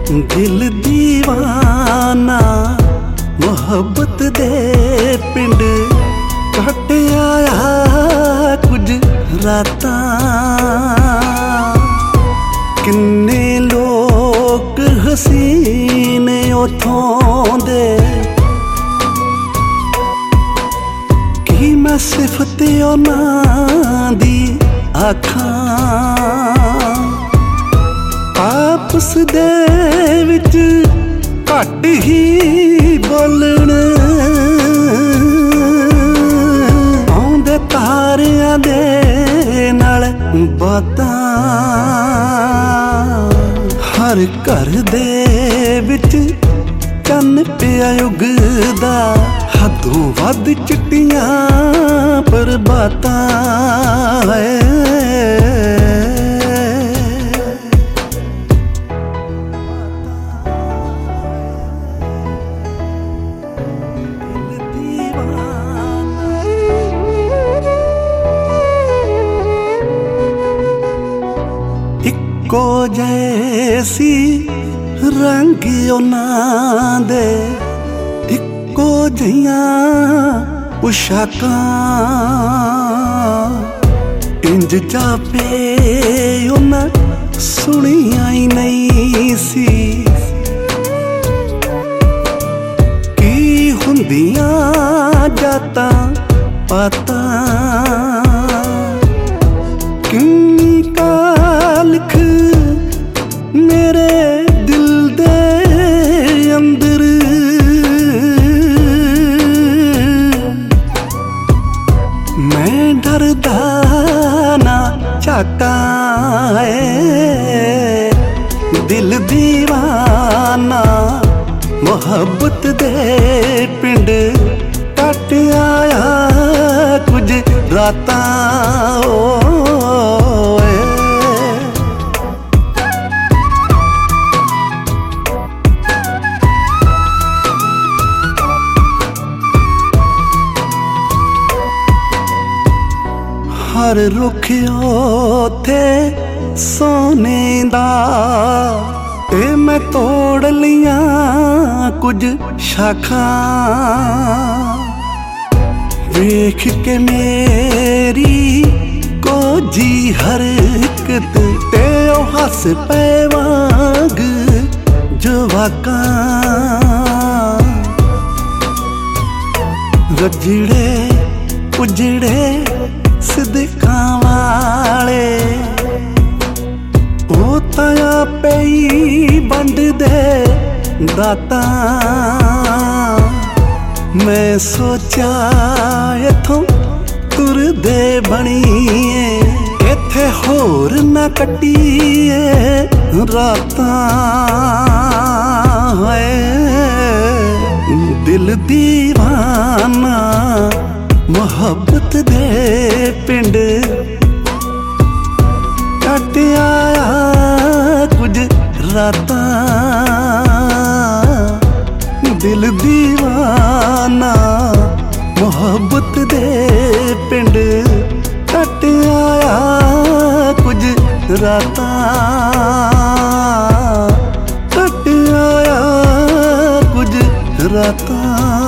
दिल दीवाना मोहब्बत दे पिंड कट आया कुछ रातां। किन्ने लोग हसीने उथों दे कि मैं सिफत उन्हां दी आखां। आपस दे विच घट ही बोलण आउंदे तारियां दे नाल बातां। हर घर दे विच चन्न पिया उगदा हदों वध चिट्टियां परबातां है। इक्को जैसी रंग उन्हां दे इक्को जिहियां पोशाकां। इंज जापे उन्हां सुनिया ही नहीं सी की हुंदियां जातां पातां। किन्नी का लिख मेरे दिल दे अंदर मैं डरदा ना झाकां। दिल दीवाना मोहब्बत दे पिंड कट आया कुछ रातां। हर रुख ओथे सोने दा ते मैं तोड़ लिया कुछ शाखां। वेख के मेरी कोजी हरकत ते ओ हस पे वांग जवाकां। रजड़े उजड़े सिदकां वाले ओ ताया पई बंड दे दातां। मैं सोचा इथों तुर दे बणीए इत्थे होर ना कट्टीए रातां। दिल दीवाना मोहब्बत दे पिंड कट आया कुछ रातां। दिल दीवाना मोहब्बत दे पिंड कट आया कुछ रातां। कट आया कुछ रातां।